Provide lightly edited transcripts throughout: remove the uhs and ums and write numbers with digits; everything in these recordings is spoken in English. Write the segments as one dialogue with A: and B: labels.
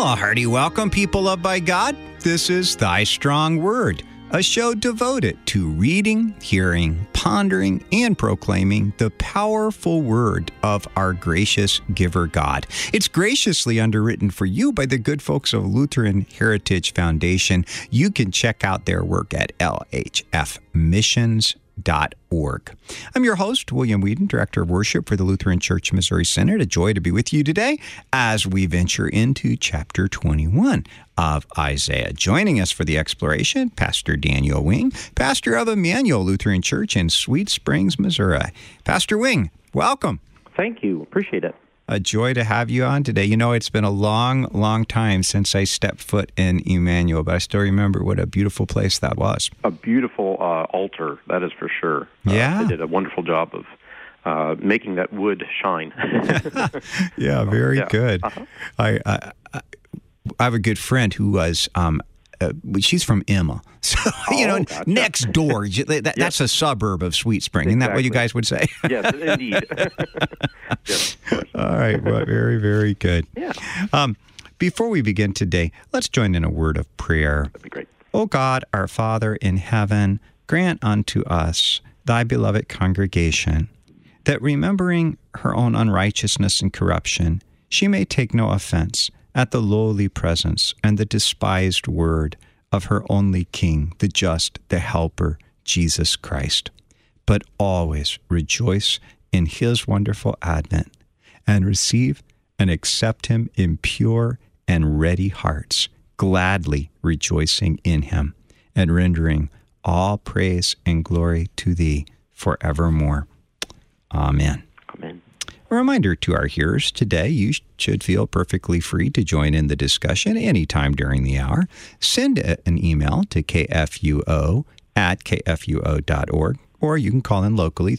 A: Well, a hearty welcome, people loved by God. This is Thy Strong Word, a show devoted to reading, hearing, pondering, and proclaiming the powerful word of our gracious giver God. It's graciously underwritten for you by the good folks of Lutheran Heritage Foundation. You can check out their work at lhfmissions.org. I'm your host, William Whedon, Director of Worship for the Lutheran Church Missouri Synod. A joy to be with you today as we venture into chapter 21 of Isaiah. Joining us for the exploration, Pastor Daniel Wing, pastor of Emmanuel Lutheran Church in Sweet Springs, Missouri. Pastor Wing, welcome.
B: Thank you. Appreciate it.
A: A joy to have you on today. You know, it's been a long, long time since I stepped foot in Emmanuel, but I still remember what a beautiful place that was.
B: A beautiful altar, that is for sure.
A: Yeah.
B: They did a wonderful job of making that wood shine.
A: Yeah, very good.
B: Uh-huh.
A: I have a good friend who was, she's from Emma. So,
B: gotcha.
A: Next door. That's a suburb of Sweet Spring. Isn't that what you guys would say?
B: Yes, indeed. Yes, of course.
A: All right. Well, very, very good.
B: Yeah.
A: Before we begin today, let's join in a word of prayer.
B: That'd be great.
A: O God, our Father in heaven, grant unto us, thy beloved congregation, that remembering her own unrighteousness and corruption, she may take no offense at the lowly presence and the despised word of her only King, the just, the helper, Jesus Christ, but always rejoice in his wonderful advent and receive and accept him in pure and ready hearts, gladly rejoicing in him and rendering all praise and glory to thee forevermore. Amen.
B: Amen.
A: A reminder to our hearers today, you should feel perfectly free to join in the discussion anytime during the hour. Send an email to kfuo@kfuo.org, or you can call in locally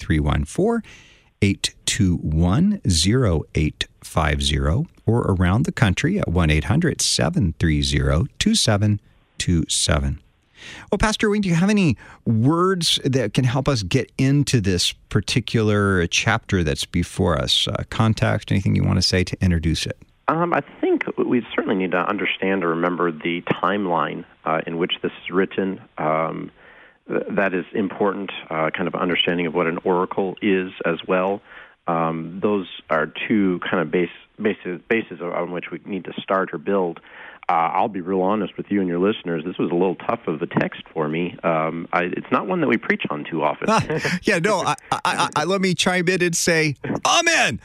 A: 314-821-0850, or around the country at 1-800-730-2727. Well, Pastor Wing, do you have any words that can help us get into this particular chapter that's before us? Context, anything you want to say to introduce it?
B: I think we certainly need to understand or remember the timeline in which this is written. That is important, kind of understanding of what an oracle is as well. Those are two kind of bases on which we need to start or build. I'll be real honest with you and your listeners. This was a little tough of a text for me. It's not one that we preach on too often.
A: Let me chime in and say, Amen.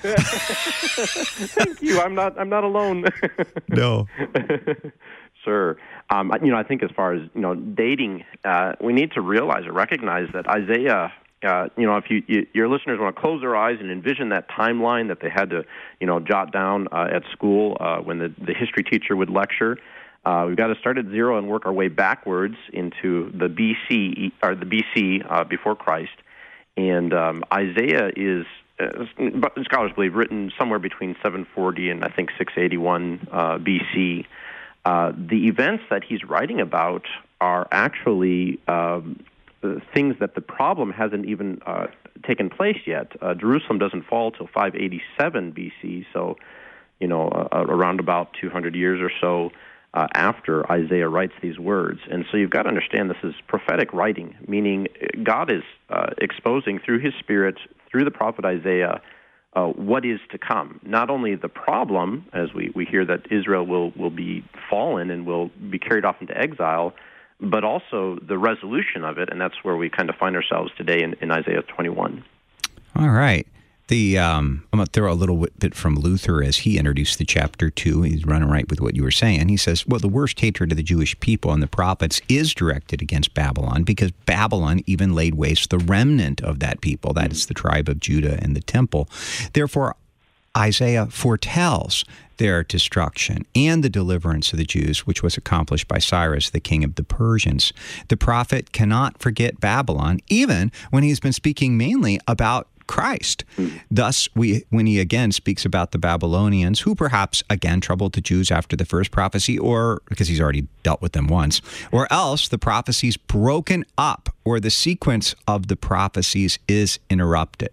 B: Thank you. I'm not alone.
A: No.
B: Sure. I think as far as dating, we need to realize or recognize that Isaiah. If your listeners want to close their eyes and envision that timeline that they had to, jot down at school when the history teacher would lecture, we've got to start at zero and work our way backwards into the BC before Christ. And Isaiah is, scholars believe, written somewhere between 740 and I think 681 BC. The events that he's writing about are actually things that the problem hasn't even taken place yet. Jerusalem doesn't fall till 587 BC, so around about 200 years or so after Isaiah writes these words. And so you've got to understand this is prophetic writing, meaning God is exposing through his Spirit, through the prophet Isaiah, what is to come. Not only the problem, as we hear that Israel will be fallen and will be carried off into exile, but also the resolution of it, and that's where we kind of find ourselves today in Isaiah 21.
A: All right. I'm going to throw a little bit from Luther as he introduced the chapter 2. He's running right with what you were saying. He says, well, the worst hatred of the Jewish people and the prophets is directed against Babylon because Babylon even laid waste the remnant of that people. That is the tribe of Judah and the temple. Therefore, Isaiah foretells their destruction and the deliverance of the Jews, which was accomplished by Cyrus, the king of the Persians. The prophet cannot forget Babylon, even when he's been speaking mainly about Christ. Thus, when he again speaks about the Babylonians, who perhaps again troubled the Jews after the first prophecy, or because he's already dealt with them once, or else the prophecy's broken up, or the sequence of the prophecies is interrupted.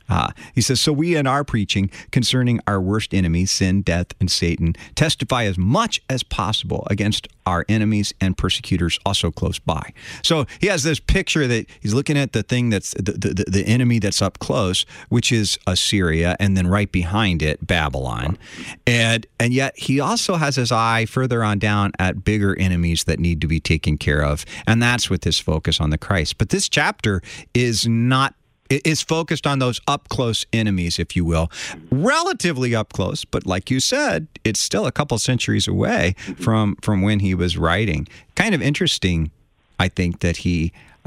A: He says, so we in our preaching concerning our worst enemies, sin, death, and Satan, testify as much as possible against our enemies and persecutors also close by. So he has this picture that he's looking at the thing that's the enemy that's up close, which is Assyria, and then right behind it, Babylon. And yet he also has his eye further on down at bigger enemies that need to be taken care of. And that's with his focus on the Christ. But this chapter is focused on those up-close enemies, if you will. Relatively up-close, but like you said, it's still a couple centuries away from when he was writing. Kind of interesting, I think, that he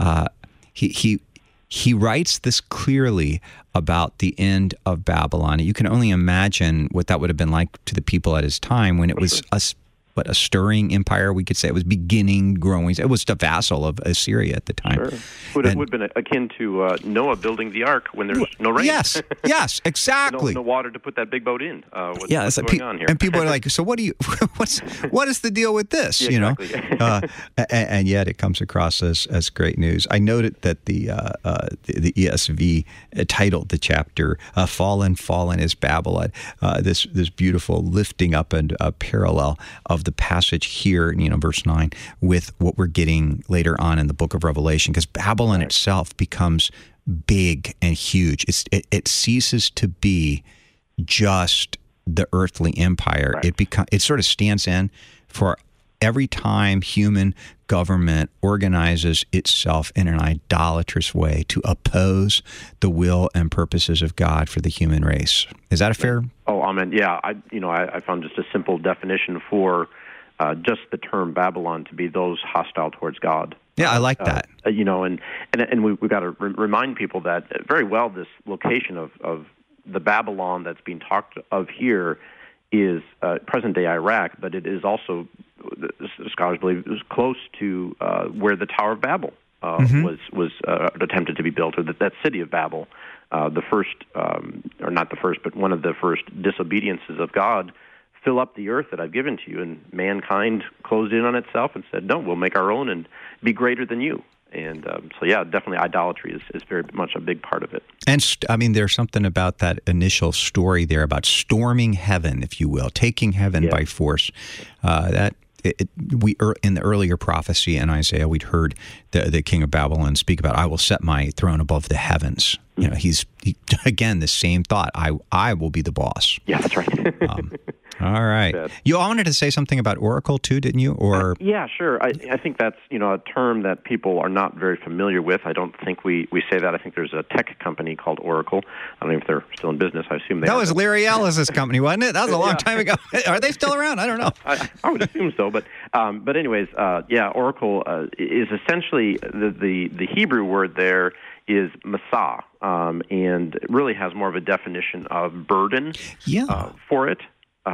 A: writes this clearly about the end of Babylon. You can only imagine what that would have been like to the people at his time when it was a stirring empire, we could say. It was beginning, growing. It was the vassal of Assyria at the time.
B: Sure. Would have been akin to Noah building the ark when there's no rain.
A: Yes, exactly.
B: no water to put that big boat in. What's going on here?
A: And people are like, so what is the deal with this?
B: Yeah, exactly.
A: And yet it comes across as great news. I noted that the ESV titled the chapter, Fallen is Babylon, this beautiful lifting up and parallel of the passage here, verse 9, with what we're getting later on in the book of Revelation, because Babylon itself becomes big and huge. It ceases to be just the earthly empire. Right. It sort of stands in for every time human government organizes itself in an idolatrous way to oppose the will and purposes of God for the human race. Is that a fair?
B: Oh, amen. Yeah, I found just a simple definition for just the term Babylon to be those hostile towards God.
A: Yeah, I like that.
B: And we've got to remind people that very well this location of the Babylon that's being talked of here is present-day Iraq, but it is also, scholars believe, it was close to where the Tower of Babel was attempted to be built, or that city of Babel, the first, or not the first, but one of the first disobediences of God. Fill up the earth that I've given to you, and mankind closed in on itself and said, no, we'll make our own and be greater than you. And definitely idolatry is very much a big part of it.
A: And there's something about that initial story there about storming heaven, if you will, taking heaven by force. In the earlier prophecy in Isaiah, we'd heard the king of Babylon speak about, I will set my throne above the heavens. He again, the same thought. I will be the boss.
B: Yeah, that's right.
A: All right. You all wanted to say something about Oracle too, didn't you? Or
B: yeah, sure. I think that's a term that people are not very familiar with. I don't think we say that. I think there's a tech company called Oracle. I don't know if they're still in business. I assume they are.
A: That was Larry Ellis's company, wasn't it? That was a long time ago. Are they still around? I don't know.
B: I would assume so. But anyways, Oracle is essentially the Hebrew word there is masah, and it really has more of a definition of burden for it.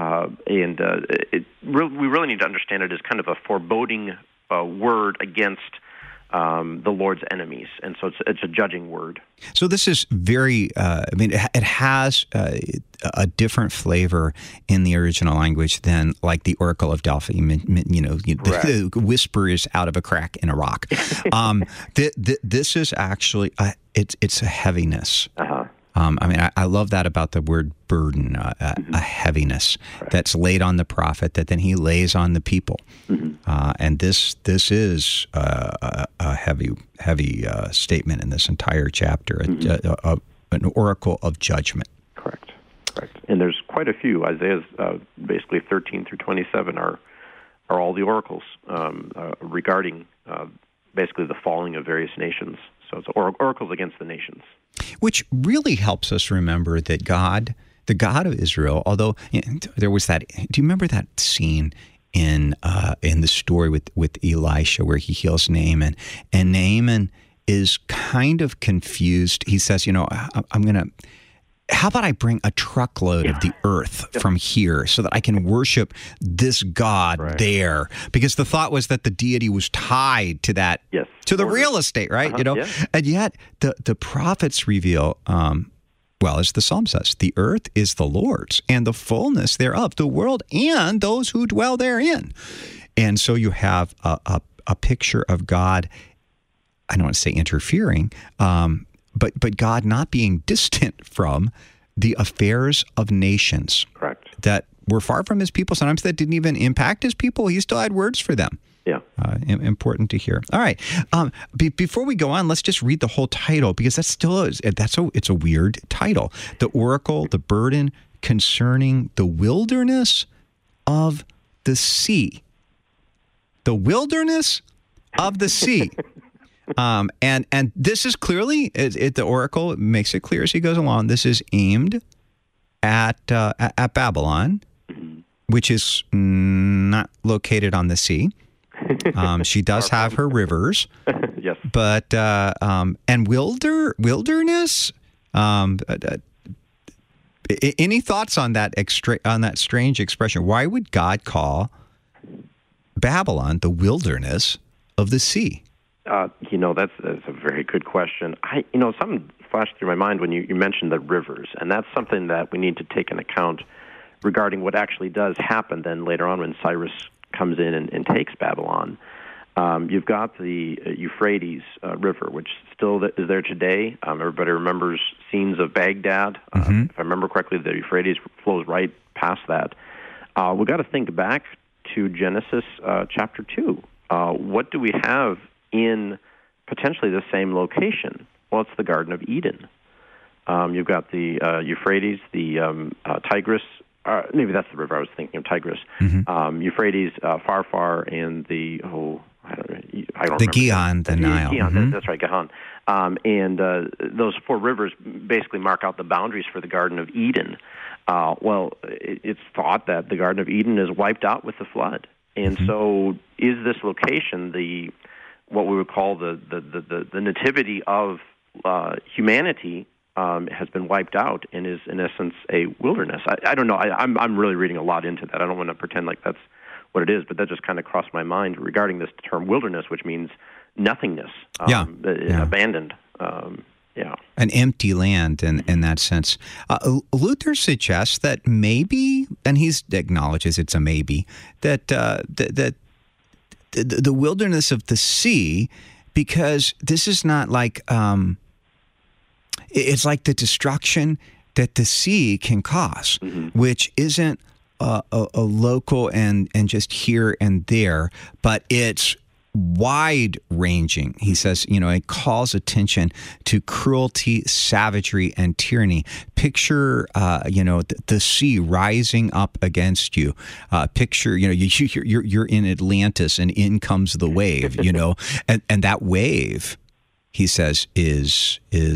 B: We really need to understand it as kind of a foreboding word against the Lord's enemies, and so it's a judging word.
A: So this is very, it has a different flavor in the original language than like the Oracle of Delphi. The whisper is out of a crack in a rock. This is actually, it's a heaviness. Uh-huh. I love that about the word burden, a heaviness that's laid on the prophet that then he lays on the people. Mm-hmm. And this is a heavy statement in this entire chapter, an oracle of judgment.
B: Correct. And there's quite a few. Isaiah's basically 13 through 27 are all the oracles regarding basically the falling of various nations. So it's oracles against the nations.
A: Which really helps us remember that God, the God of Israel, although there was that, do you remember that scene in the story with Elisha where he heals Naaman? And Naaman is kind of confused. He says, how about I bring a truckload of the earth from here so that I can worship this God there? Because the thought was that the deity was tied to that, to the real estate, right? And yet the prophets reveal, as the Psalm says, the earth is the Lord's and the fullness thereof, the world and those who dwell therein. And so you have a picture of God, I don't want to say interfering, but God not being distant from the affairs of nations.
B: Correct.
A: That were far from his people. Sometimes that didn't even impact his people. He still had words for them.
B: Yeah.
A: Important to hear. All right. Before we go on, let's just read the whole title, because it's a weird title. The oracle, the burden concerning the wilderness of the sea. The wilderness of the sea. And this is clearly, the oracle makes it clear as he goes along, this is aimed at Babylon, which is not located on the sea. She does have her rivers.
B: Yes.
A: But, and wilderness? Any thoughts on that strange expression? Why would God call Babylon the wilderness of the sea?
B: That's a very good question. Something flashed through my mind when you mentioned the rivers, and that's something that we need to take into account regarding what actually does happen then later on when Cyrus comes in and takes Babylon. You've got the Euphrates River, which still is there today. Everybody remembers scenes of Baghdad. If I remember correctly, the Euphrates flows right past that. We've got to think back to Genesis chapter 2. What do we have in potentially the same location? Well, it's the Garden of Eden. You've got the Euphrates, the Tigris. Maybe that's the river I was thinking of, Tigris. Euphrates, far, and the I don't remember.
A: The Gihon, the Nile.
B: Gihon, that's right, Gihon. And those four rivers basically mark out the boundaries for the Garden of Eden. It's thought that the Garden of Eden is wiped out with the flood, and so is this location what we would call the nativity of humanity has been wiped out and is in essence a wilderness. I don't know. I'm really reading a lot into that. I don't want to pretend like that's what it is, but that just kind of crossed my mind regarding this term wilderness, which means nothingness, abandoned.
A: An empty land in that sense. Luther suggests that maybe, and he acknowledges it's a maybe, that the wilderness of the sea, because this is not like, it's like the destruction that the sea can cause, which isn't a local and just here and there, but it's wide-ranging. He says, it calls attention to cruelty, savagery, and tyranny. Picture, the sea rising up against you. Picture, you're in Atlantis, and in comes the wave. And that wave, he says, it's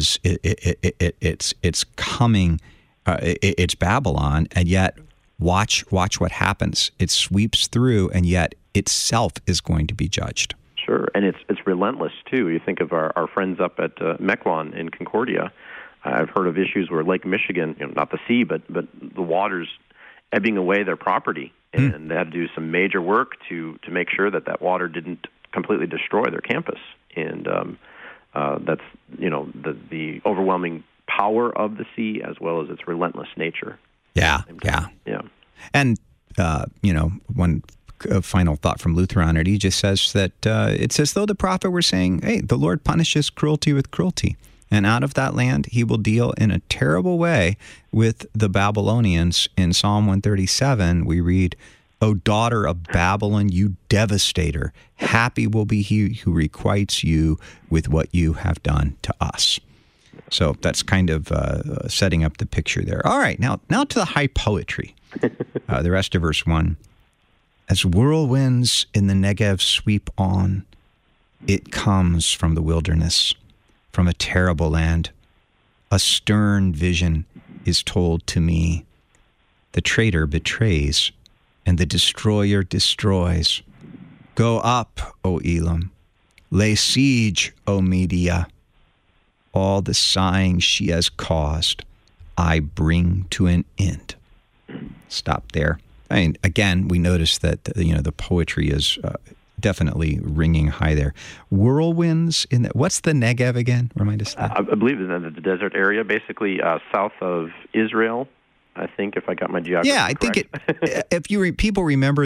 A: coming. It's Babylon, and yet watch what happens. It sweeps through, and yet itself is going to be judged.
B: Sure, and it's relentless too. You think of our friends up at Mequon in Concordia. I've heard of issues where Lake Michigan, not the sea, but the waters ebbing away their property, and they had to do some major work to make sure that water didn't completely destroy their campus. And that's the overwhelming power of the sea as well as its relentless nature.
A: Yeah. And one final thought from Luther on it. He just says that it's as though the prophet were saying, hey, the Lord punishes cruelty with cruelty. And out of that land, he will deal in a terrible way with the Babylonians. In Psalm 137, we read, O daughter of Babylon, you devastator, happy will be he who requites you with what you have done to us. So that's kind of setting up the picture there. All right, now to the high poetry. The rest of verse 1. As whirlwinds in the Negev sweep on, it comes from the wilderness, from a terrible land. A stern vision is told to me. The traitor betrays, and the destroyer destroys. Go up, O Elam. Lay siege, O Media. All the sighing she has caused, I bring to an end. Stop there. I mean, again, we notice that the poetry is definitely ringing high there. Whirlwinds in what's the Negev again? Remind us that.
B: I believe in the desert area, basically south of Israel. I think if I got my geography correct.
A: I think if people remember that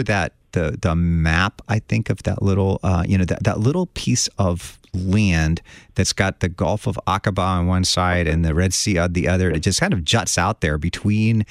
A: the map, I think, of that little, that little piece of land that's got the Gulf of Aqaba on one side and the Red Sea on the other. It just kind of juts out there between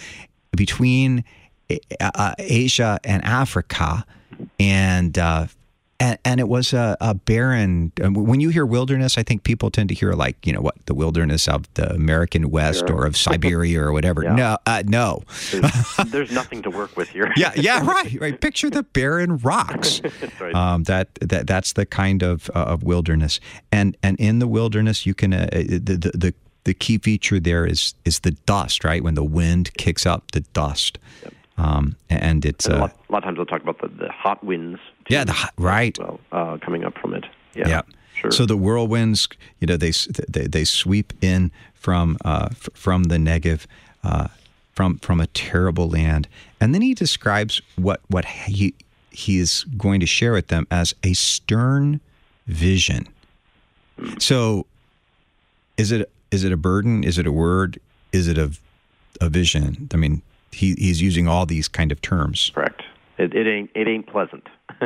A: Asia and Africa, and it was a barren. When you hear wilderness, I think people tend to hear the wilderness of the American West or of Siberia or whatever. Yeah. No.
B: There's nothing to work with here.
A: Yeah, right. Picture the barren rocks.
B: That's right.
A: That's the kind of wilderness, and in the wilderness you can the key feature there is the dust, right? When the wind kicks up the dust. Yep. And it's
B: a lot of times they'll talk about the hot winds. Too,
A: right.
B: Well, coming up from it.
A: Yeah.
B: Sure.
A: So the whirlwinds, they sweep in from the Negev, from a terrible land, and then he describes what he is going to share with them as a stern vision. So, is it a burden? Is it a word? Is it a vision? I mean, he's using all these kind of terms.
B: Correct. It ain't pleasant.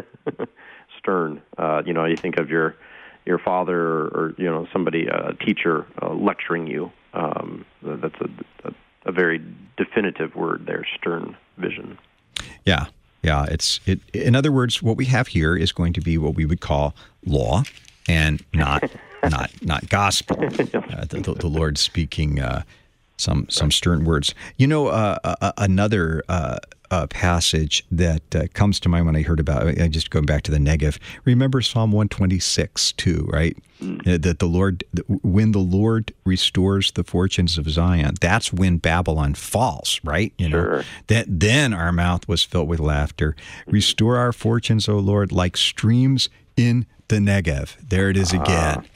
B: Stern. You think of your father or somebody, a teacher lecturing you. That's a very definitive word there. Stern vision.
A: Yeah. In other words, what we have here is going to be what we would call law, and not gospel. The Lord speaking some stern words. Another passage that comes to mind when I heard about it, I just going back to the Negev. Remember Psalm 126 too, right? That when the Lord restores the fortunes of Zion, that's when Babylon falls, right?
B: Sure.
A: Then our mouth was filled with laughter. Restore our fortunes, O Lord, like streams in the Negev. There it is again.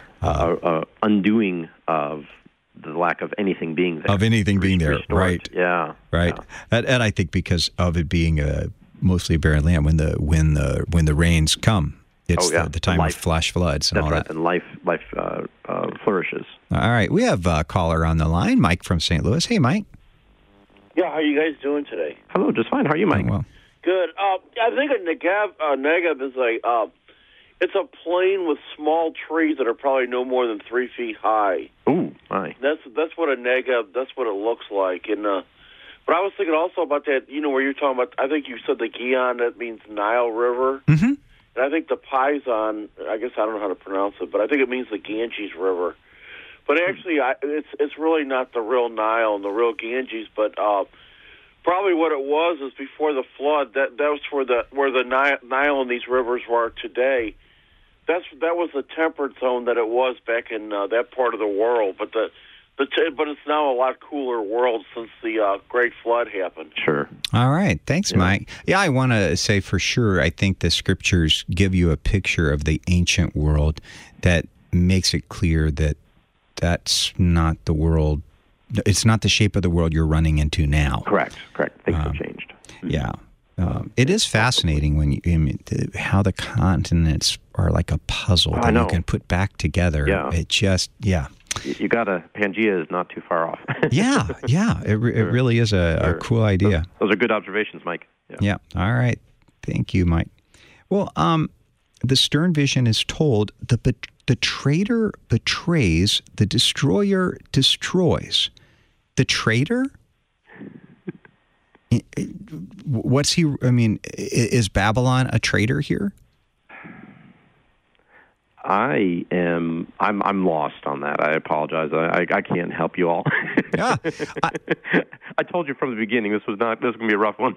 B: Undoing of the lack of anything being there.
A: Of anything being there, right?
B: Yeah.
A: Right. Yeah. And I think because of it being mostly a barren land, when the rains come, it's the time of flash floods and all that.
B: And life flourishes.
A: All right. We have a caller on the line, Mike from St. Louis. Hey, Mike.
C: Yeah, how are you guys doing today?
B: Hello, just fine. How are you, Mike?
A: Well.
C: Good. I think a Negev is it's a plain with small trees that are probably no more than 3 feet high.
B: Ooh, my.
C: That's what a Negev. That's what it looks like. And but I was thinking also about that. Where you're talking about. I think you said the Gihon. That means Nile River.
A: Mm-hmm.
C: And I think the Pison. I guess I don't know how to pronounce it, but I think it means the Ganges River. But actually, it's really not the real Nile and the real Ganges, but probably what it was is before the flood. That was where the Nile and these rivers were today. That was the temperate zone that it was back in that part of the world, but but it's now a lot cooler world since the Great Flood happened.
B: Sure.
A: All right. Thanks, Mike. Yeah, I want to say for sure, I think the scriptures give you a picture of the ancient world that makes it clear that that's not the world. It's not the shape of the world you're running into now.
B: Correct. Things have changed.
A: Yeah. It is fascinating how the continents are like a puzzle that you can put back together.
B: Yeah.
A: It just,
B: You got Pangea is not too far off.
A: Yeah. It really is a cool idea.
B: Those are good observations, Mike.
A: Yeah. All right. Thank you, Mike. Well, the stern vision is told the traitor betrays, the destroyer destroys. The traitor? What's he? I mean, is Babylon a traitor here?
B: I'm lost on that. I apologize. I can't help you all.
A: Yeah,
B: I told you from the beginning this was going to be a rough one.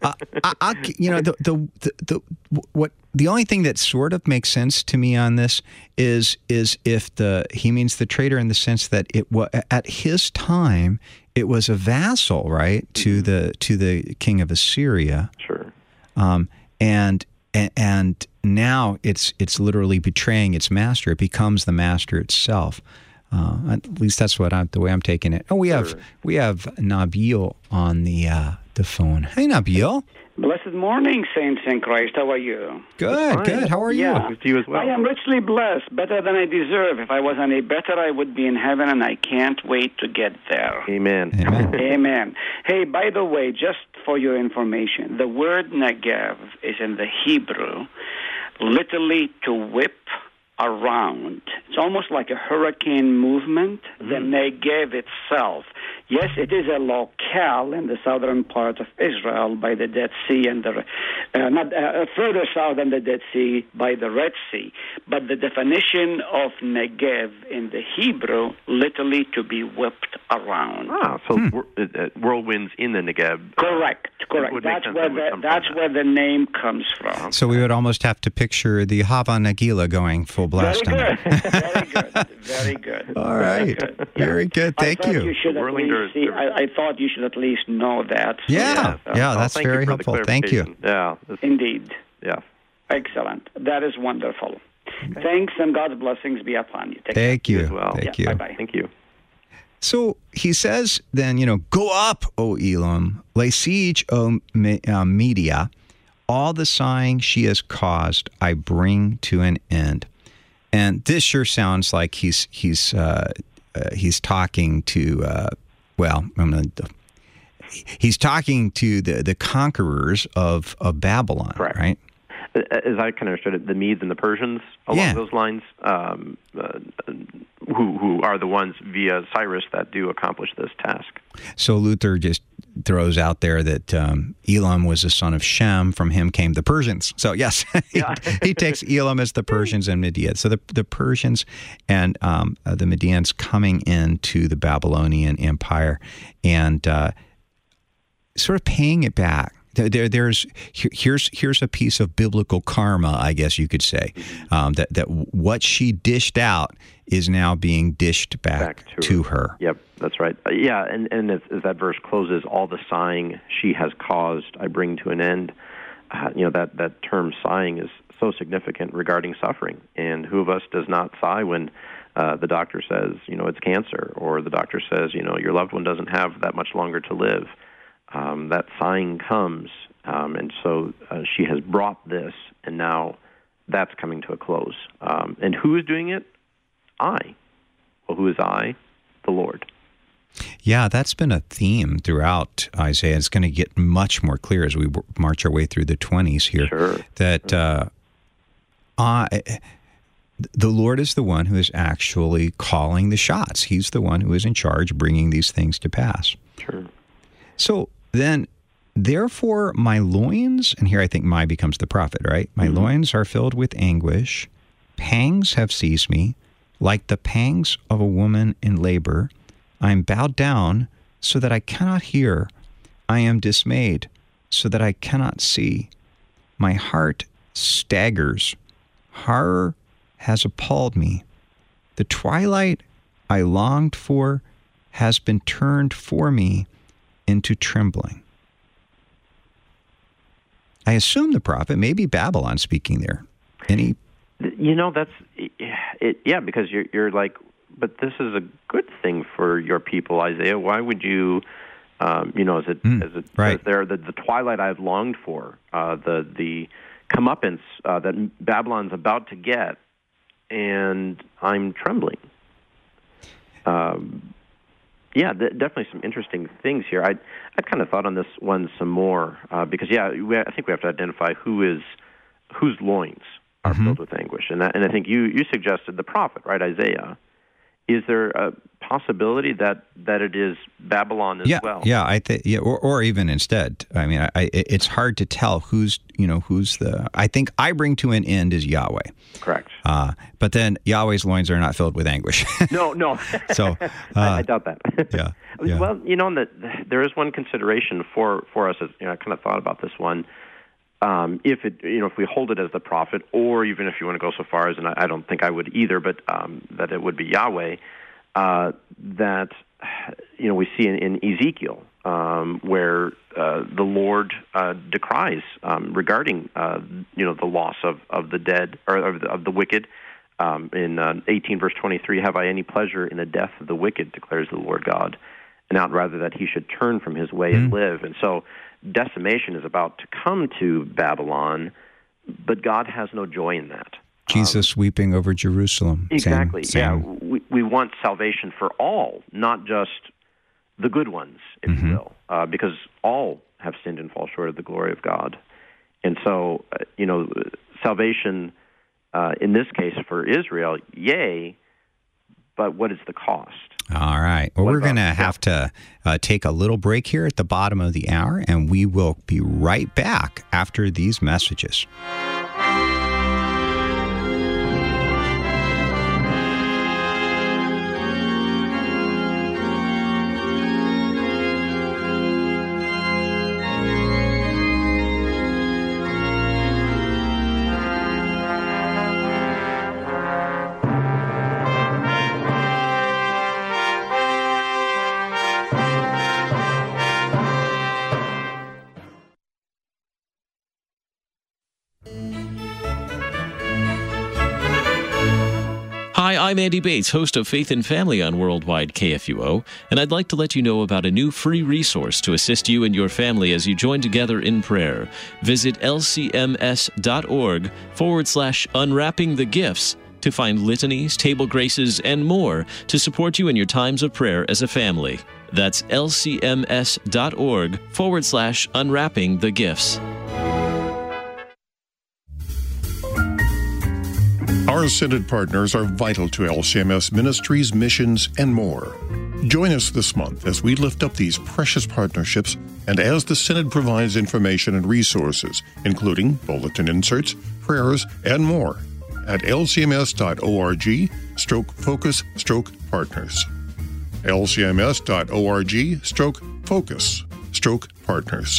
A: The only thing that sort of makes sense to me on this is if he means the traitor in the sense that it was at his time it was a vassal, right, to the king of Assyria.
B: Sure.
A: And now it's literally betraying its master. It becomes the master itself. At least that's the way I'm taking it. Oh, we have Nabil on the phone. Hey, Nabil.
D: Blessed morning, saints in Christ. How are you?
A: Good. How are you?
D: Yeah.
B: Good to you as well.
D: I am richly blessed, better than I deserve. If I was any better, I would be in heaven, and I can't wait to get there.
B: Amen.
D: Amen. Hey, by the way, just for your information, the word Negev is in the Hebrew literally to whip around. It's almost like a hurricane movement. The Negev itself, yes, it is a locale in the southern part of Israel by the Dead Sea and the further south than the Dead Sea by the Red Sea. But the definition of Negev in the Hebrew literally to be whipped around.
B: So whirlwinds in the Negev.
D: Correct. That's where the name comes from.
A: So we would almost have to picture the Hava Nagila going full blast.
D: Very good.
A: All right. Very good. Thank you.
D: I thought you should at least know that.
A: Yeah, that's very helpful. Thank you.
B: Yeah.
D: Indeed.
B: Yeah.
D: Excellent. That is wonderful. Okay. Thanks, and God's blessings be upon you.
A: Thank you.
B: As well.
A: Thank you.
D: Bye-bye.
B: Thank you.
A: So he says then, go up, O Elam, lay siege, O Media. All the sighing she has caused, I bring to an end. And this sure sounds like he's talking to he's talking to the conquerors of Babylon,
B: correct.
A: Right?
B: As I kind of understood it, the Medes and the Persians along those lines, who are the ones via Cyrus that do accomplish this task.
A: So Luther just throws out there that Elam was the son of Shem. From him came the Persians. So yes, he takes Elam as the Persians and Media. So the Persians and the Medians coming into the Babylonian Empire and sort of paying it back. Here's a piece of biblical karma, I guess you could say, that what she dished out is now being dished back to her.
B: Yep, that's right. And as that verse closes, all the sighing she has caused, I bring to an end. That term sighing is so significant regarding suffering. And who of us does not sigh when the doctor says, it's cancer, or the doctor says, your loved one doesn't have that much longer to live. That sighing comes, and so she has brought this, and now that's coming to a close. And who is doing it? I. Well, who is I? The Lord.
A: Yeah, that's been a theme throughout Isaiah. It's going to get much more clear as we march our way through the 20s here.
B: Sure.
A: That the Lord is the one who is actually calling the shots. He's the one who is in charge, bringing these things to pass.
B: Sure.
A: So then, therefore, my loins, and here I think my becomes the prophet, right? My loins are filled with anguish. Pangs have seized me, like the pangs of a woman in labor. I am bowed down so that I cannot hear. I am dismayed so that I cannot see. My heart staggers. Horror has appalled me. The twilight I longed for has been turned for me into trembling. I assume the prophet may be Babylon speaking there. Any?
B: That's it. Yeah, because you're like, but this is a good thing for your people, Isaiah. Why would you, as it
A: right.
B: says there, the twilight I've longed for, the comeuppance that Babylon's about to get, and I'm trembling. Definitely some interesting things here. I kind of thought on this one some more because I think we have to identify whose loins are filled with anguish, and I think you suggested the prophet, right, Isaiah. Is there a possibility that it is Babylon as well?
A: Yeah, I think or even instead. I mean, it's hard to tell who's the. I think I bring to an end is Yahweh.
B: Correct.
A: But then Yahweh's loins are not filled with anguish.
B: No.
A: So
B: I doubt that.
A: Yeah.
B: Well, there is one consideration for us. As I kind of thought about this one. If we hold it as the prophet, or even if you want to go so far as, and I don't think I would either, but that it would be Yahweh, that we see in Ezekiel where the Lord decries regarding the loss of the dead or of the wicked. In 18 verse 23, have I any pleasure in the death of the wicked, declares the Lord God, and not rather that he should turn from his way and live. And so decimation is about to come to Babylon, but God has no joy in that.
A: Jesus weeping over Jerusalem.
B: Exactly.
A: Same.
B: Yeah, we want salvation for all, not just the good ones, if you will, because all have sinned and fall short of the glory of God. And so, salvation, in this case for Israel, yay, but what is the cost?
A: All right. Well, we're going to have to take a little break here at the bottom of the hour, and we will be right back after these messages.
E: Hi, I'm Andy Bates, host of Faith and Family on Worldwide KFUO, and I'd like to let you know about a new free resource to assist you and your family as you join together in prayer. Visit lcms.org/unwrapping the gifts to find litanies, table graces, and more to support you in your times of prayer as a family. That's lcms.org/unwrapping the gifts.
F: Our Synod partners are vital to LCMS ministries, missions, and more. Join us this month as we lift up these precious partnerships and as the Synod provides information and resources, including bulletin inserts, prayers, and more, at lcms.org/focus/partners. lcms.org/focus/partners.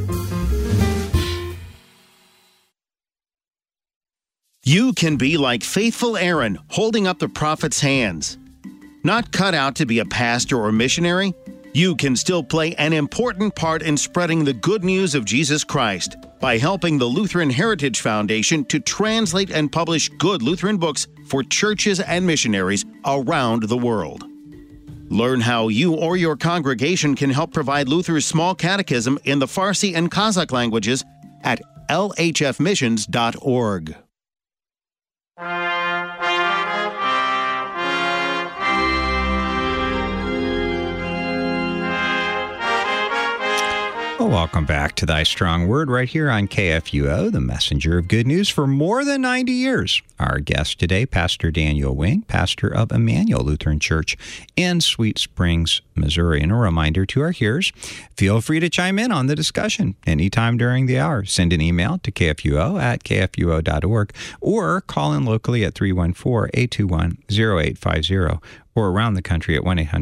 G: You can be like faithful Aaron, holding up the prophet's hands. Not cut out to be a pastor or missionary, you can still play an important part in spreading the good news of Jesus Christ by helping the Lutheran Heritage Foundation to translate and publish good Lutheran books for churches and missionaries around the world. Learn how you or your congregation can help provide Luther's small catechism in the Farsi and Kazakh languages at lhfmissions.org.
A: Well, welcome back to Thy Strong Word right here on KFUO, the messenger of good news for more than 90 years. Our guest today, Pastor Daniel Wing, pastor of Emmanuel Lutheran Church in Sweet Springs, Missouri. And a reminder to our hearers, feel free to chime in on the discussion anytime during the hour. Send an email to kfuo@kfuo.org or call in locally at 314-821-0850 or around the country at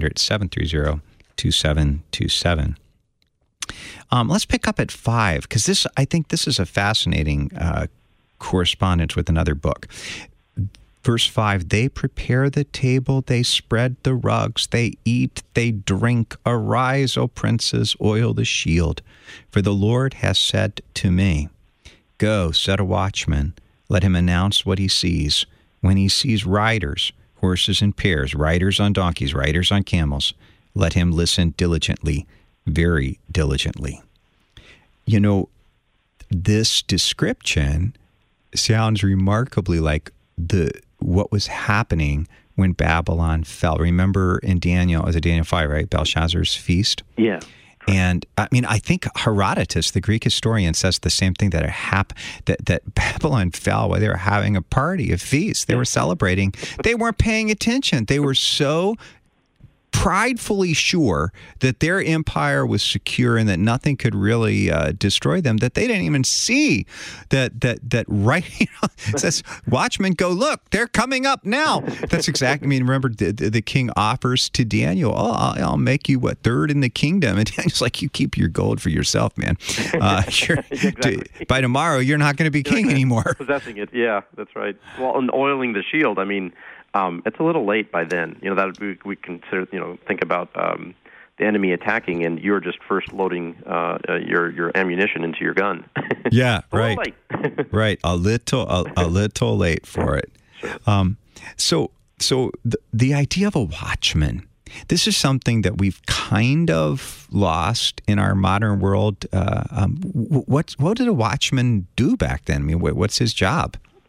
A: 1-800-730-2727. Let's pick up at 5, because I think this is a fascinating correspondence with another book. Verse 5, they prepare the table, they spread the rugs, they eat, they drink. Arise, O princes, oil the shield. For the Lord has said to me, go, set a watchman, let him announce what he sees. When he sees riders, horses in pairs, riders on donkeys, riders on camels, let him listen diligently, very diligently. You know, this description sounds remarkably like what was happening when Babylon fell. Remember in Daniel, was it Daniel 5, right? Belshazzar's feast?
B: Yeah.
A: And I mean, I think Herodotus, the Greek historian, says the same thing, that that Babylon fell while they were having a party, a feast. They were celebrating. They weren't paying attention. They were so pridefully sure that their empire was secure and that nothing could really destroy them, that they didn't even see that right, it says, watchmen, go look, they're coming up now. That's exactly, I mean, remember the king offers to Daniel, I'll make you third in the kingdom. And Daniel's like, you keep your gold for yourself, man. Exactly. By tomorrow, you're not going to be king anymore.
B: Possessing it, yeah, that's right. Well, and oiling the shield, I mean, it's a little late by then. You know, that we consider, think about the enemy attacking, and you're just first loading your ammunition into your gun.
A: Yeah, right. Right, a little late for it. Sure. So the idea of a watchman, this is something that we've kind of lost in our modern world. What did a watchman do back then? I mean, what's his job?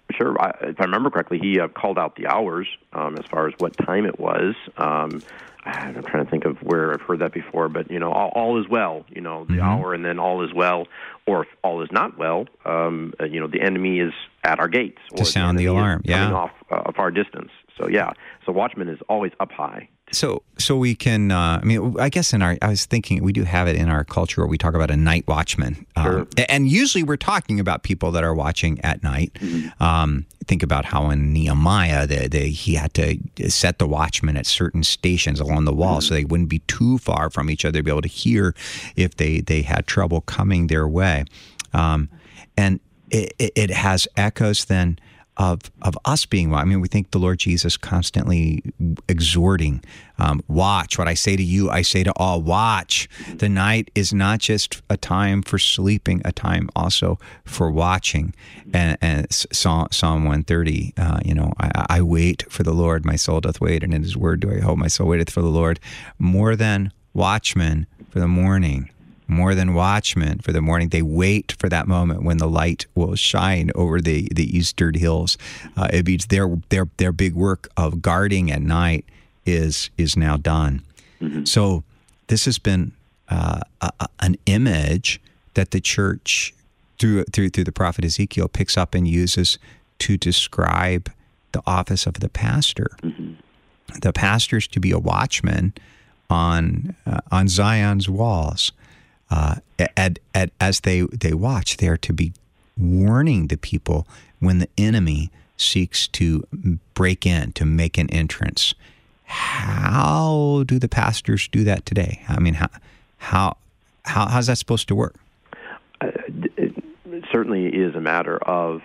B: Sure. If I remember correctly, he called out the hours as far as what time it was. I'm trying to think of where I've heard that before, but, all is well, the hour, and then all is well, or if all is not well, the enemy is at our gates. Or
A: to sound the alarm,
B: coming off a far distance. So, so watchman is always up high.
A: So we can, I guess I was thinking we do have it in our culture where we talk about a night watchman.
B: Sure.
A: And usually we're talking about people that are watching at night. Mm-hmm. Think about how in Nehemiah, he had to set the watchmen at certain stations along the wall so they wouldn't be too far from each other to be able to hear if they had trouble coming their way. And it has echoes then of us being, we think the Lord Jesus constantly exhorting, watch. What I say to you, I say to all, watch. The night is not just a time for sleeping, a time also for watching. And Psalm 130, I wait for the Lord, my soul doth wait, and in his word do I hope, my soul waiteth for the Lord. More than watchmen for the morning. More than watchmen for the morning. They wait for that moment when the light will shine over the eastern hills. It means their big work of guarding at night is now done. Mm-hmm. So this has been an image that the church, through the prophet Ezekiel, picks up and uses to describe the office of the pastor. Mm-hmm. The pastor is to be a watchman on Zion's walls. As they watch, they are to be warning the people when the enemy seeks to break in, to make an entrance. How do the pastors do that today? How's that supposed to work?
B: It certainly is a matter of,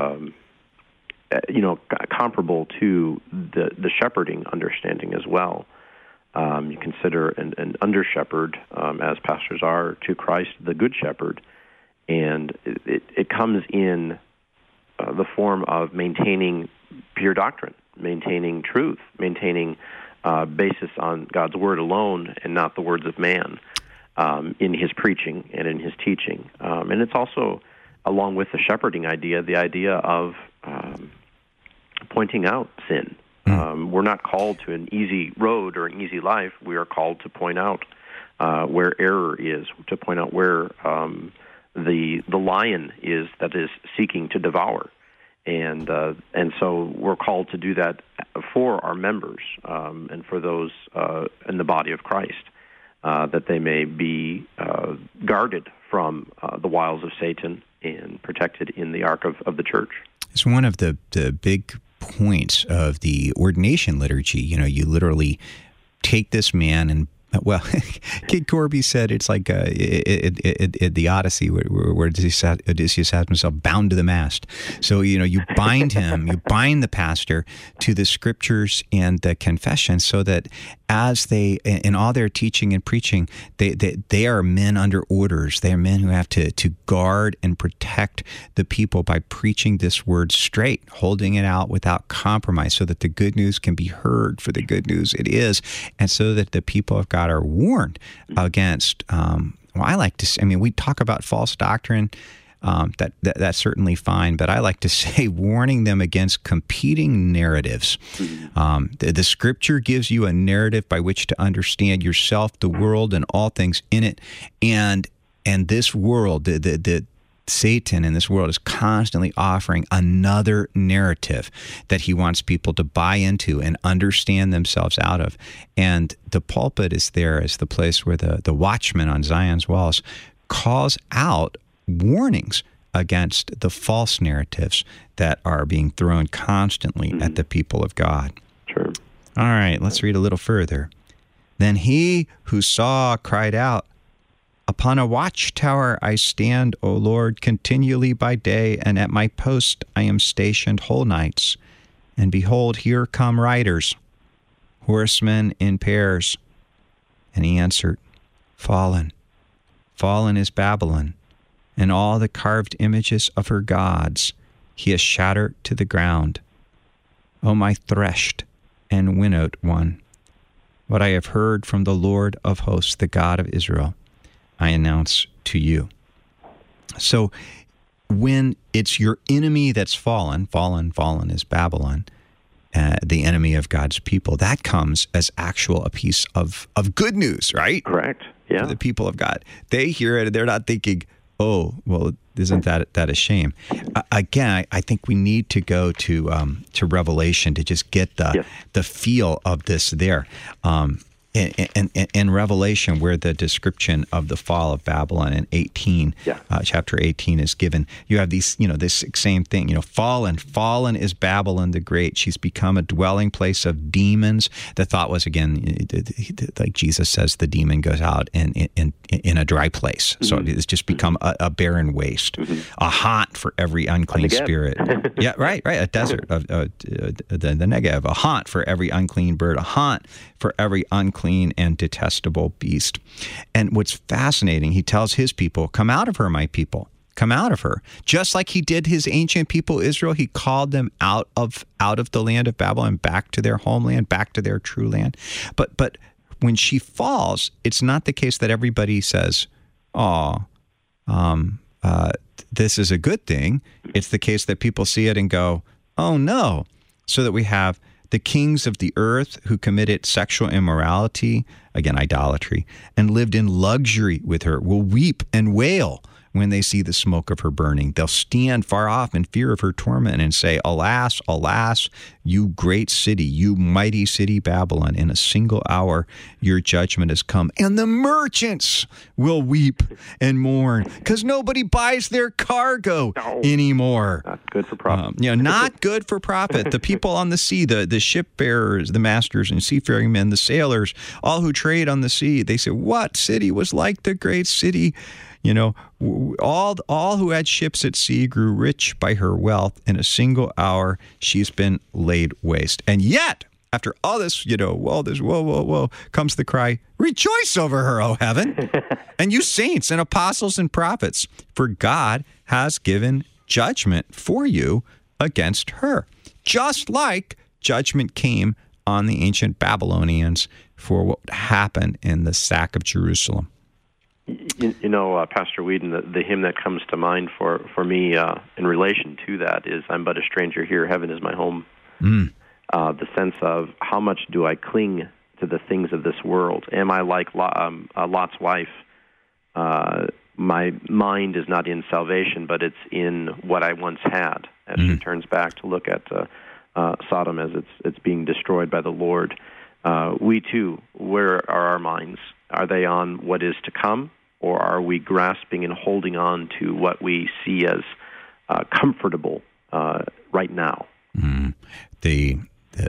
B: comparable to the shepherding understanding as well. You consider an under-shepherd, as pastors are, to Christ, the good shepherd, and it comes in the form of maintaining pure doctrine, maintaining truth, maintaining basis on God's word alone and not the words of man in his preaching and in his teaching. And it's also, along with the shepherding idea, the idea of pointing out sin. We're not called to an easy road or an easy life. We are called to point out where error is, to point out where the lion is that is seeking to devour, and so we're called to do that for our members and for those in the body of Christ, that they may be guarded from the wiles of Satan and protected in the ark of the church.
A: It's one of the big points of the ordination liturgy. You literally take this man and, Kid Corby said it's like the Odyssey where Odysseus has himself bound to the mast. So, you bind him, you bind the pastor to the scriptures and the confession so that as they, in all their teaching and preaching, they are men under orders. They are men who have to guard and protect the people by preaching this word straight, holding it out without compromise so that the good news can be heard for the good news it is, and so that the people of God are warned against, I like to say, we talk about false doctrine, that's certainly fine, but I like to say warning them against competing narratives. The scripture gives you a narrative by which to understand yourself, the world, and all things in it, and this world, the Satan in this world is constantly offering another narrative that he wants people to buy into and understand themselves out of. And the pulpit is there as the place where the watchman on Zion's walls calls out warnings against the false narratives that are being thrown constantly at the people of God.
B: Sure.
A: All right, let's read a little further. Then he who saw cried out, "Upon a watchtower I stand, O Lord, continually by day, and at my post I am stationed whole nights. And behold, here come riders, horsemen in pairs." And he answered, "Fallen, fallen is Babylon, and all the carved images of her gods he has shattered to the ground. O my threshed and winnowed one, what I have heard from the Lord of hosts, the God of Israel, I announce to you." So when it's your enemy that's fallen is Babylon, the enemy of God's people, that comes as a piece of good news, right?
B: Correct. Yeah.
A: For the people of God. They hear it and they're not thinking, oh, well, isn't that a shame? Again, I think we need to go to Revelation to just get the feel of this there. In Revelation, where the description of the fall of Babylon in 18, chapter 18 is given, you have these, this same thing, fallen is Babylon the Great. She's become a dwelling place of demons. The thought was, again, like Jesus says, the demon goes out in a dry place. So it's just become a barren waste, a haunt for every unclean spirit. Yeah, right. A desert of the Negev, a haunt for every unclean bird, a haunt for every unclean and detestable beast. And what's fascinating, he tells his people, come out of her, my people. Come out of her. Just like he did his ancient people, Israel, he called them out of the land of Babylon, back to their homeland, back to their true land. But when she falls, it's not the case that everybody says, this is a good thing. It's the case that people see it and go, oh no. So that we have the kings of the earth who committed sexual immorality, again, idolatry, and lived in luxury with her will weep and wail when they see the smoke of her burning. They'll stand far off in fear of her torment and say, alas, alas, you great city, you mighty city Babylon, in a single hour your judgment has come. And the merchants will weep and mourn because nobody buys their cargo anymore.
B: Not good for profit.
A: Not good for profit. The people on the sea, the shipbearers, the masters and seafaring men, the sailors, all who trade on the sea, they say, what city was like the great city? All who had ships at sea grew rich by her wealth. In a single hour, she's been laid waste. And yet, after all this, whoa, comes the cry, rejoice over her, O heaven, and you saints and apostles and prophets, for God has given judgment for you against her, just like judgment came on the ancient Babylonians for what happened in the sack of Jerusalem.
B: Pastor Whedon, the hymn that comes to mind for me in relation to that is, I'm but a stranger here, heaven is my home. The sense of how much do I cling to the things of this world? Am I like Lot's wife? My mind is not in salvation, but it's in what I once had, as she turns back to look at Sodom as it's being destroyed by the Lord. We too, where are our minds? Are they on what is to come, or are we grasping and holding on to what we see as comfortable right now?
A: The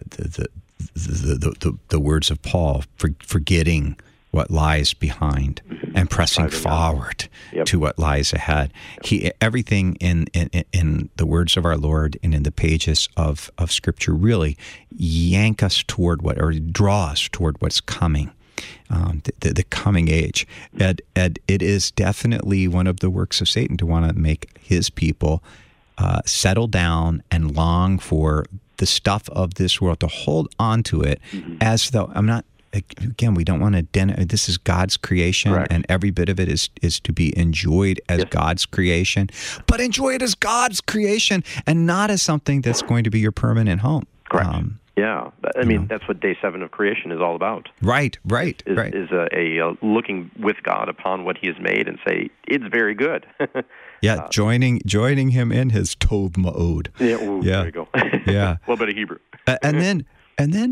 A: words of Paul, forgetting what lies behind and pressing forward to what lies ahead. Everything in the words of our Lord and in the pages of Scripture really yank us toward draw us toward what's coming. The coming age. And it is definitely one of the works of Satan to want to make his people settle down and long for the stuff of this world, to hold on to it as though, we don't want to this is God's creation. Correct. And every bit of it is to be enjoyed as God's creation, but enjoy it as God's creation and not as something that's going to be your permanent home.
B: Correct. That's what Day 7 of creation is all about.
A: Right.
B: Is a looking with God upon what He has made and say, it's very good.
A: Joining Him in His Tov Ma'od.
B: There you go. A little bit of Hebrew.
A: and then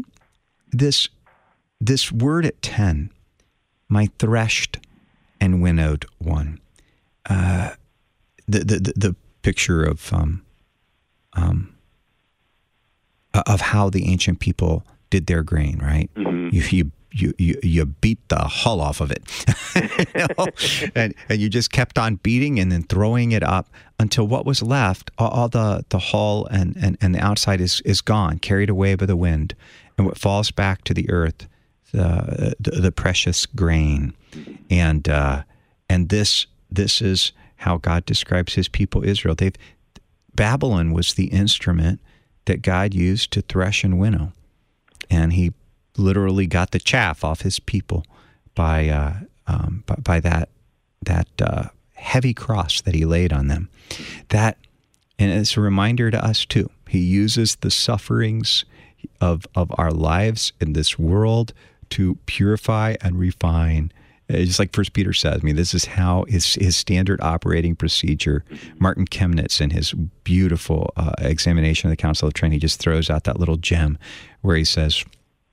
A: this word at 10, my threshed and winnowed one. The picture of how the ancient people did their grain, right? You beat the hull off of it, and you just kept on beating and then throwing it up until what was left, all the hull and the outside is gone, carried away by the wind, and what falls back to the earth, the precious grain, and this is how God describes His people Israel. Babylon was the instrument that God used to thresh and winnow, and He literally got the chaff off His people by that heavy cross that he laid on them. And it's a reminder to us too. He uses the sufferings of our lives in this world to purify and refine. Just like 1 Peter says, this is how his standard operating procedure. Martin Chemnitz, in his beautiful examination of the Council of Trent, he just throws out that little gem where he says,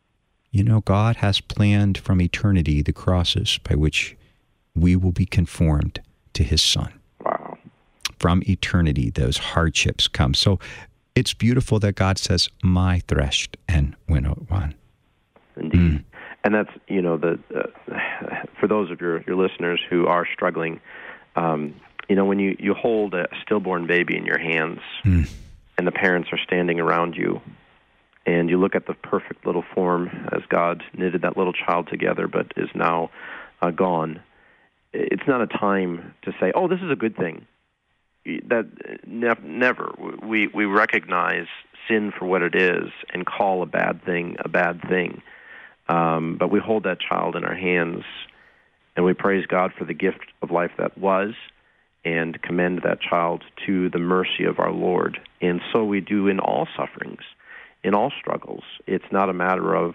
A: God has planned from eternity the crosses by which we will be conformed to his Son.
B: Wow.
A: From eternity, those hardships come. So it's beautiful that God says, my threshed and winnowed one.
B: Indeed. And that's, for those of your listeners who are struggling, when you hold a stillborn baby in your hands and the parents are standing around you and you look at the perfect little form as God knitted that little child together but is now gone, it's not a time to say, oh, this is a good thing. That never. We recognize sin for what it is and call a bad thing a bad thing. But we hold that child in our hands, and we praise God for the gift of life that was, and commend that child to the mercy of our Lord. And so we do in all sufferings, in all struggles. It's not a matter of,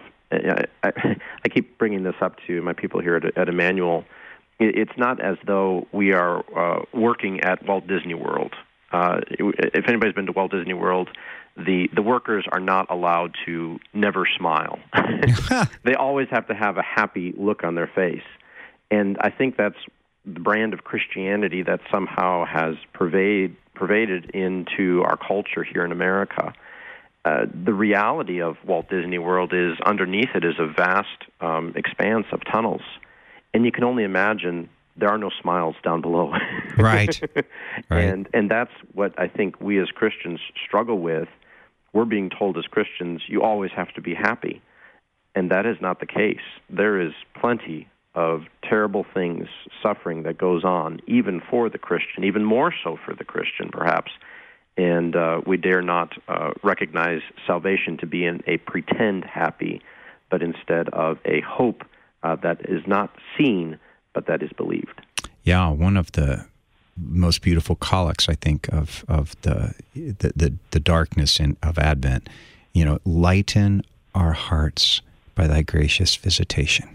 B: I keep bringing this up to my people here at Emmanuel, it's not as though we are working at Walt Disney World. If anybody's been to Walt Disney World, the workers are not allowed to never smile. They always have to have a happy look on their face. And I think that's the brand of Christianity that somehow has pervaded into our culture here in America. The reality of Walt Disney World is underneath it is a vast expanse of tunnels. And you can only imagine there are no smiles down below.
A: Right.
B: And that's what I think we as Christians struggle with. We're being told as Christians, you always have to be happy. And that is not the case. There is plenty of terrible things, suffering that goes on, even for the Christian, even more so for the Christian, perhaps. And we dare not recognize salvation to be in a pretend happy, but instead of a hope that is not seen, but that is believed.
A: Yeah, one of the most beautiful collects, I think, of the darkness of Advent. Lighten our hearts by thy gracious visitation.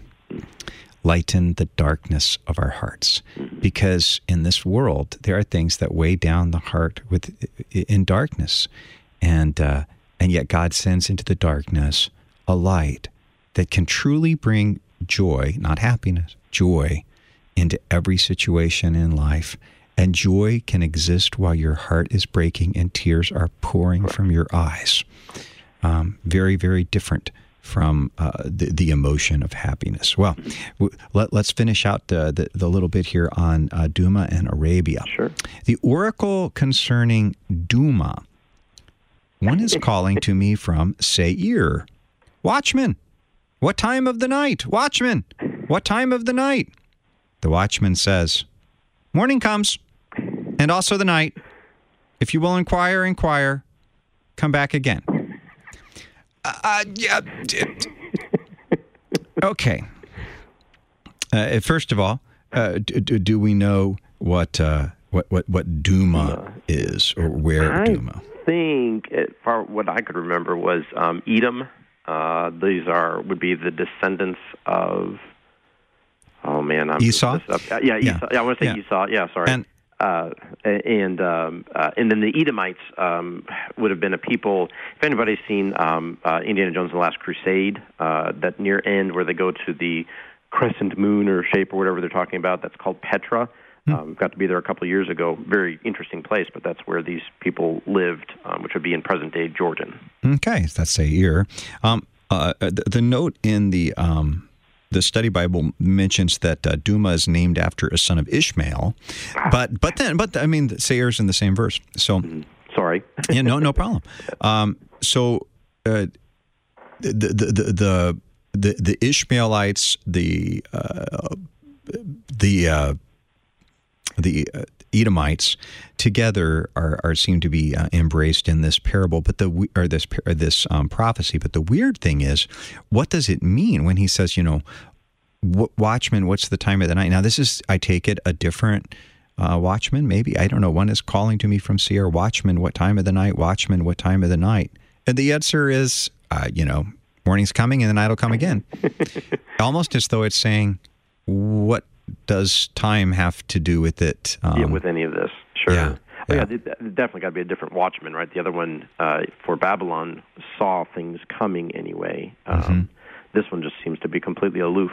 A: Lighten the darkness of our hearts, because in this world there are things that weigh down the heart in darkness, and yet God sends into the darkness a light that can truly bring joy, not happiness, joy into every situation in life. And joy can exist while your heart is breaking and tears are pouring from your eyes. Very, very different from the emotion of happiness. Well, let's finish out the little bit here on Duma and Arabia.
B: Sure.
A: The oracle concerning Duma. One is calling to me from Seir. Watchman, what time of the night? Watchman, what time of the night? The watchman says, morning comes, and also the night. If you will inquire, come back again. Okay. First of all, do we know what Duma is, or where Duma?
B: I think, what I could remember was Edom. These would be the descendants of. Oh man,
A: Esau.
B: Esau. Yeah, I want to say Esau. Yeah, sorry. And then the Edomites would have been a people. If anybody's seen Indiana Jones and the Last Crusade, that near end where they go to the crescent moon or shape or whatever they're talking about, that's called Petra. Got to be there a couple of years ago. Very interesting place, but that's where these people lived, which would be in present-day Jordan. Okay,
A: that's Seir. The note in the Study Bible mentions that Duma is named after a son of Ishmael, but I mean, Seir's in the same verse. So
B: sorry.
A: Yeah, no problem. So the Ishmaelites, the Edomites together are seem to be embraced in this parable, but this prophecy. But the weird thing is, what does it mean when he says, watchman, what's the time of the night? Now, this is, I take it, a different Watchman, maybe. I don't know. One is calling to me from Seir, Watchman, what time of the night? Watchman, what time of the night? And the answer is, morning's coming and the night will come again. Almost as though it's saying, what does time have to do with it?
B: With any of this. Sure.
A: Yeah.
B: Well, definitely got to be a different watchman, right? The other one for Babylon saw things coming anyway. This one just seems to be completely aloof,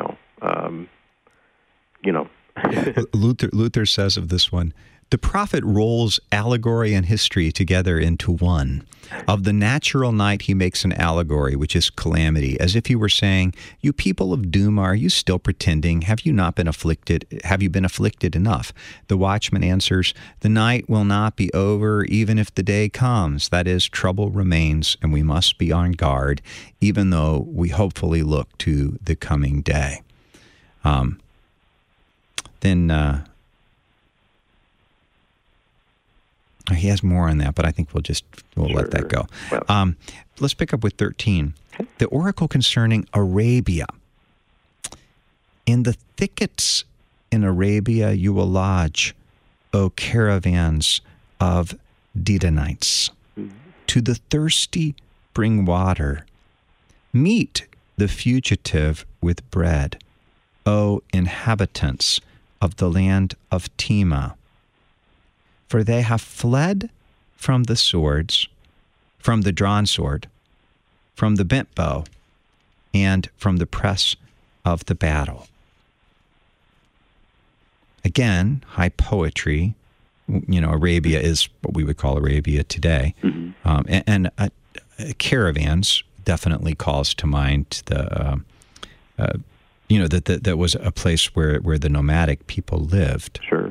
A: Luther says of this one, the prophet rolls allegory and history together into one. Of the natural night he makes an allegory, which is calamity, as if he were saying, you people of doom, are you still pretending? Have you not been afflicted? Have you been afflicted enough? The watchman answers, the night will not be over even if the day comes. That is, trouble remains, and we must be on guard, even though we hopefully look to the coming day. He has more on that, but I think we'll let that go. Well, let's pick up with 13. The oracle concerning Arabia. In the thickets in Arabia you will lodge, O caravans of Dedanites. To the thirsty bring water. Meet the fugitive with bread, O inhabitants of the land of Tema. For they have fled from the swords, from the drawn sword, from the bent bow, and from the press of the battle. Again, high poetry. Arabia is what we would call Arabia today. And caravans definitely calls to mind that was a place where the nomadic people lived.
B: Sure.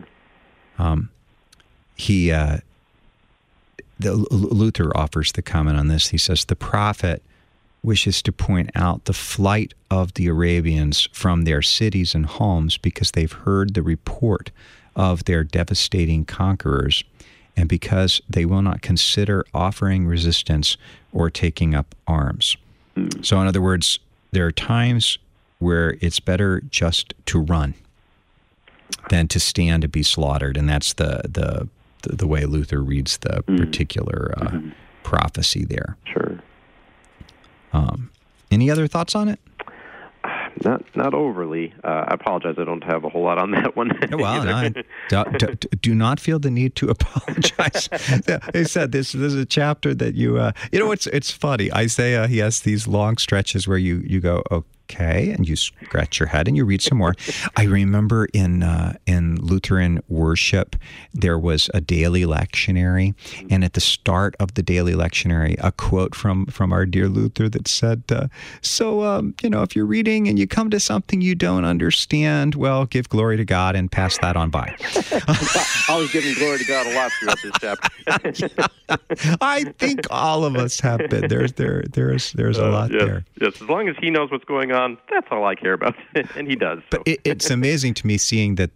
A: Luther offers the comment on this. He says, the prophet wishes to point out the flight of the Arabians from their cities and homes because they've heard the report of their devastating conquerors and because they will not consider offering resistance or taking up arms. So in other words, there are times where it's better just to run than to stand to be slaughtered, and that's the way Luther reads the particular prophecy there.
B: Sure.
A: Any other thoughts on it?
B: Not overly. I apologize. I don't have a whole lot on that one.
A: Well, do not feel the need to apologize. He said this is a chapter that it's funny. Isaiah, he has these long stretches where you go, okay, and you scratch your head and you read some more. I remember in Lutheran worship, there was a daily lectionary, and at the start of the daily lectionary, a quote from our dear Luther that said, if you're reading and you come to something you don't understand, well, give glory to God and pass that on by.
B: I was giving glory to God a lot throughout this chapter.
A: I think all of us have been. There's a lot there.
B: Yes, as long as he knows what's going on, that's all I care about, and he does. So.
A: But it's amazing to me seeing that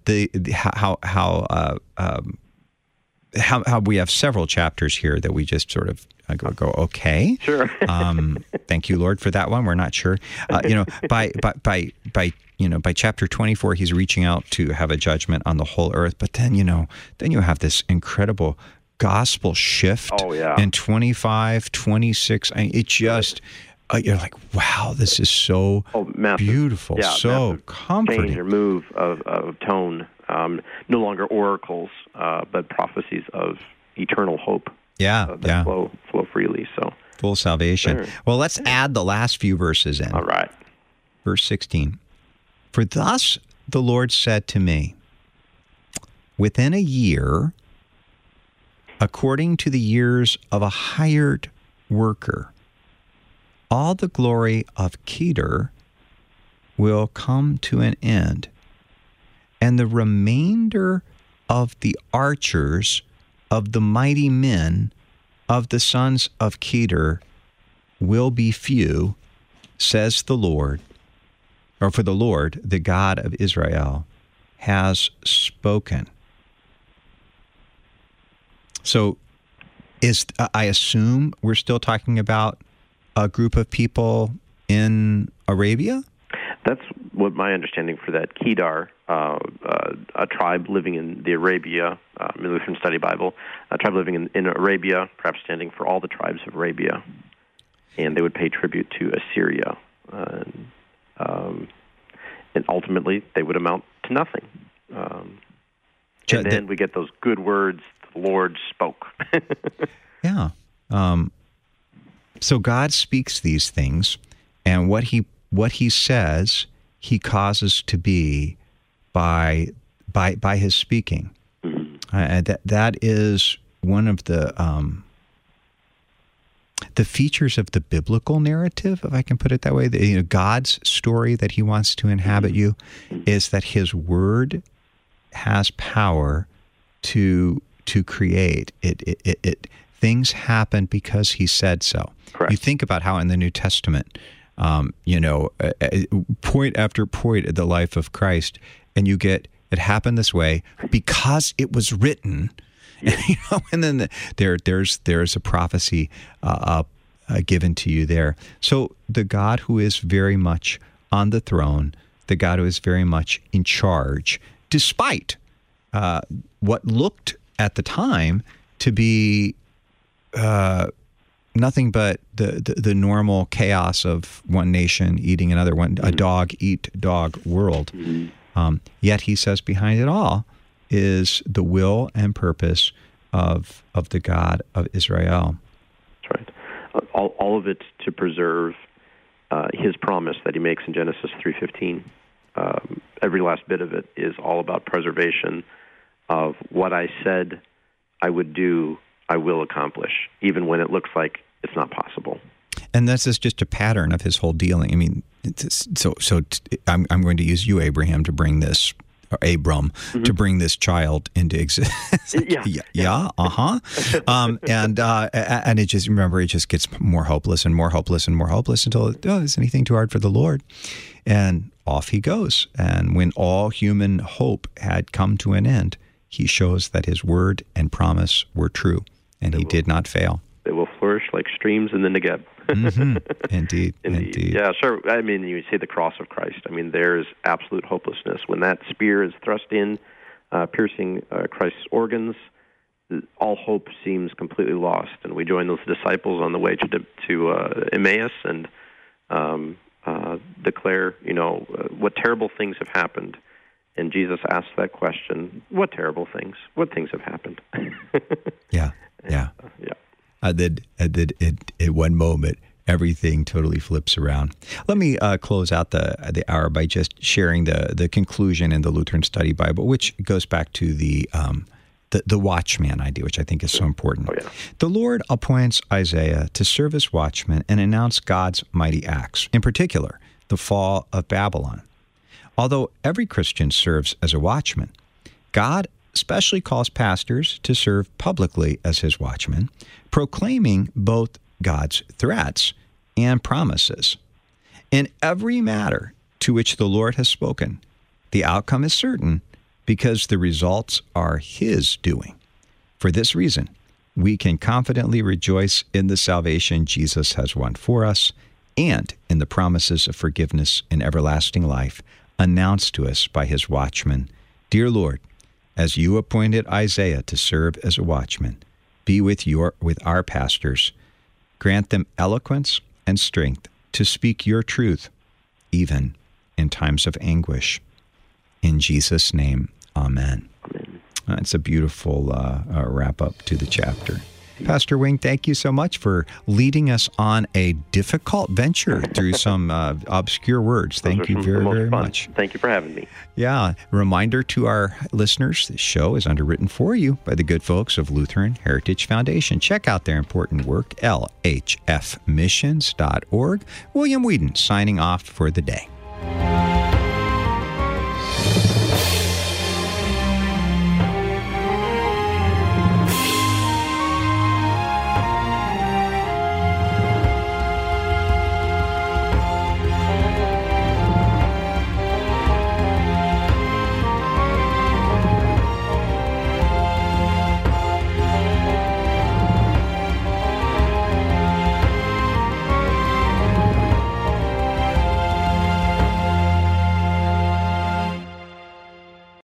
A: how we have several chapters here that we just sort of go okay,
B: sure.
A: Thank you, Lord, for that one. We're not sure. By chapter 24, he's reaching out to have a judgment on the whole earth. But then you have this incredible gospel shift.
B: Oh yeah.
A: In 25, 26, it just. You're like, wow, this is so beautiful, so comforting.
B: Change or move of tone, no longer oracles, but prophecies of eternal hope. That flow freely. So
A: full salvation. Sure. Well, let's add the last few verses in.
B: All right.
A: Verse 16. For thus the Lord said to me, within a year, according to the years of a hired worker, all the glory of Kedar will come to an end, and the remainder of the archers of the mighty men of the sons of Kedar will be few, says the Lord, or for the Lord, the God of Israel, has spoken. So I assume we're still talking about a group of people in Arabia?
B: That's what my understanding for that Kedar, a tribe living in the Arabia, Lutheran Study Bible, a tribe living in Arabia, perhaps standing for all the tribes of Arabia, and they would pay tribute to Assyria, and ultimately they would amount to nothing. And then we get those good words the Lord spoke.
A: Yeah. So God speaks these things, and what he says, he causes to be by his speaking. Mm-hmm. That is one of the features of the biblical narrative, if I can put it that way. God's story that he wants to inhabit you is that his word has power to create. It things happen because he said so.
B: Correct.
A: You think about how in the New Testament, point after point in the life of Christ, and you get, it happened this way because it was written. And then there's a prophecy given to you there. So the God who is very much on the throne, the God who is very much in charge, despite what looked at the time to be nothing but the normal chaos of one nation eating another one, a dog eat dog world. Mm-hmm. Yet he says behind it all is the will and purpose of the God of Israel.
B: That's right. All of it to preserve his promise that he makes in Genesis 3:15. Every last bit of it is all about preservation of what I said I would do, I will accomplish, even when it looks like it's not possible.
A: And this is just a pattern of his whole dealing. I mean, I'm going to use you, Abraham, to bring this, or Abram, to bring this child into existence. And it just, remember, it just gets more hopeless and more hopeless and more hopeless until, is anything too hard for the Lord? And off he goes. And when all human hope had come to an end, he shows that his word and promise were true, and he did not fail.
B: They will flourish like streams in the Negev.
A: Mm-hmm. Indeed.
B: Yeah, sure. I mean, you say the cross of Christ. I mean, there's absolute hopelessness. When that spear is thrust in, piercing Christ's organs, all hope seems completely lost. And we join those disciples on the way to Emmaus and declare, what terrible things have happened. And Jesus asks that question, what terrible things? What things have happened?
A: Yeah. And then at one moment, everything totally flips around. Let me close out the hour by just sharing the conclusion in the Lutheran Study Bible, which goes back to the watchman idea, which I think is so important.
B: Oh, yeah.
A: The Lord appoints Isaiah to serve as watchman and announce God's mighty acts, in particular, the fall of Babylon. Although every Christian serves as a watchman, God especially calls pastors to serve publicly as his watchmen, proclaiming both God's threats and promises. In every matter to which the Lord has spoken, the outcome is certain because the results are his doing. For this reason, we can confidently rejoice in the salvation Jesus has won for us and in the promises of forgiveness and everlasting life announced to us by his watchman. Dear Lord, as you appointed Isaiah to serve as a watchman, be with our pastors. Grant them eloquence and strength to speak your truth, even in times of anguish. In Jesus' name, amen. It's a beautiful wrap-up to the chapter. Pastor Wing, thank you so much for leading us on a difficult venture through some obscure words. Thank you very, very much.
B: Thank you for having me.
A: Yeah. Reminder to our listeners, this show is underwritten for you by the good folks of Lutheran Heritage Foundation. Check out their important work, lhfmissions.org. William Whedon signing off for the day.